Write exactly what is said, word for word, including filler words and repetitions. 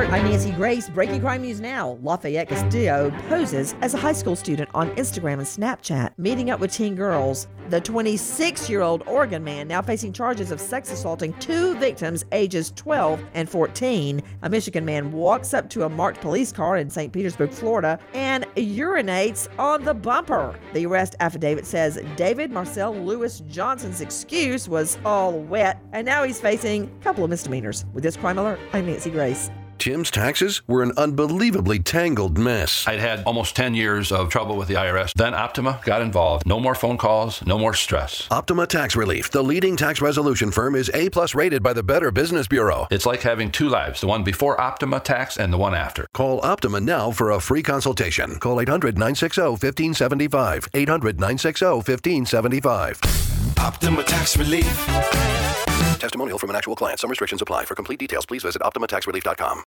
Alert, I'm Nancy Grace. Breaking crime news now. Lafayette Castillo poses as a high school student on Instagram and Snapchat, meeting up with teen girls. The twenty-six-year-old Oregon man now facing charges of sex assaulting two victims ages twelve and fourteen. A Michigan man walks up to a marked police car in Saint Petersburg, Florida, and urinates on the bumper. The arrest affidavit says David Marcel Lewis Johnson's excuse was all wet, and now he's facing a couple of misdemeanors. With this Crime Alert, I'm Nancy Grace. Tim's taxes were an unbelievably tangled mess. I'd had almost ten years of trouble with the I R S. Then Optima got involved. No more phone calls, no more stress. Optima Tax Relief, the leading tax resolution firm, is A-plus rated by the Better Business Bureau. It's like having two lives, the one before Optima Tax and the one after. Call Optima now for a free consultation. Call eight hundred, nine six zero, one five seven five. eight hundred, nine six zero, one five seven five. Optima Tax Relief. Testimonial from an actual client. Some restrictions apply. For complete details, please visit optima tax relief dot com.